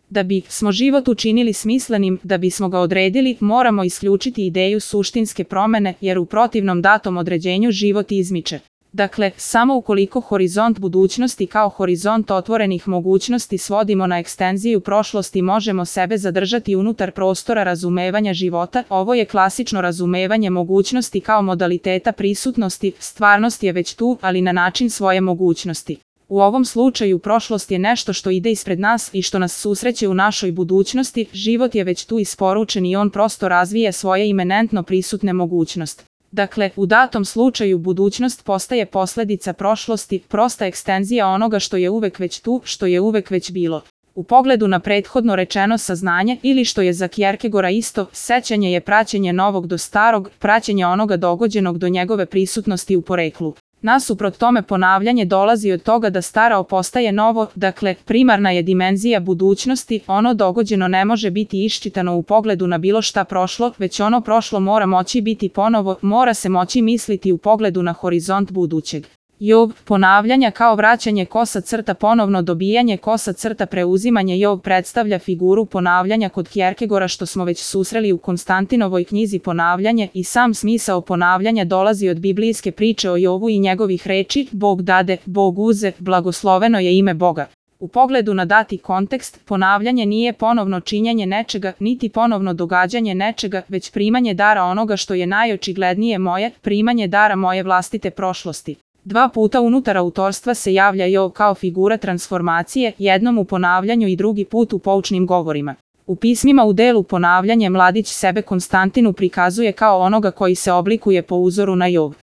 Da bismo život učinili smislenim, da bismo ga odredili, moramo isključiti ideju suštinske promene, jer u protivnom datom određenju život izmiče. Dakle, samo ukoliko horizont budućnosti kao horizont otvorenih mogućnosti svodimo na ekstenziju prošlosti, možemo sebe zadržati unutar prostora razumevanja života. Ovo je klasično razumevanje mogućnosti kao modaliteta prisutnosti. Stvarnost je već tu, ali na način svoje mogućnosti. U ovom slučaju prošlost je nešto što ide ispred nas i što nas susreće u našoj budućnosti. Život je već tu isporučen i on prosto razvija svoje imanentno prisutne mogućnosti. Dakle, u datom slučaju budućnost postaje posljedica prošlosti, prosta ekstenzija onoga što je uvek već tu, što je uvek već bilo. U pogledu na prethodno rečeno saznanje, ili što je za Kierkegaarda isto, sećanje je praćenje novog do starog, praćenje onoga dogođenog do njegove prisutnosti u poreklu. Nasuprot tome ponavljanje dolazi od toga da staro postaje novo, dakle, primarna je dimenzija budućnosti, ono dogođeno ne može biti iščitano u pogledu na bilo šta prošlo, već ono prošlo mora moći biti ponovo, mora se moći misliti u pogledu na horizont budućeg. Jov, ponavljanja kao vraćanje kosa crta ponovno dobijanje kosa crta preuzimanje. Jov predstavlja figuru ponavljanja kod Kierkegaarda što smo već susreli u Konstantinovoj knjizi Ponavljanje i sam smisao ponavljanja dolazi od biblijske priče o Jovu i njegovih reči, Bog dade, Bog uze, blagosloveno je ime Boga. U pogledu na dati kontekst, ponavljanje nije ponovno činjenje nečega, niti ponovno događanje nečega, već primanje dara onoga što je najočiglednije moje, primanje dara moje vlastite prošlosti. 2 puta unutar autorstva se javlja Jov kao figura transformacije, jednom u ponavljanju i drugi put u poučnim govorima. U pismima u delu Ponavljanje mladić sebe Konstantinu prikazuje kao onoga koji se oblikuje po uzoru na Jov.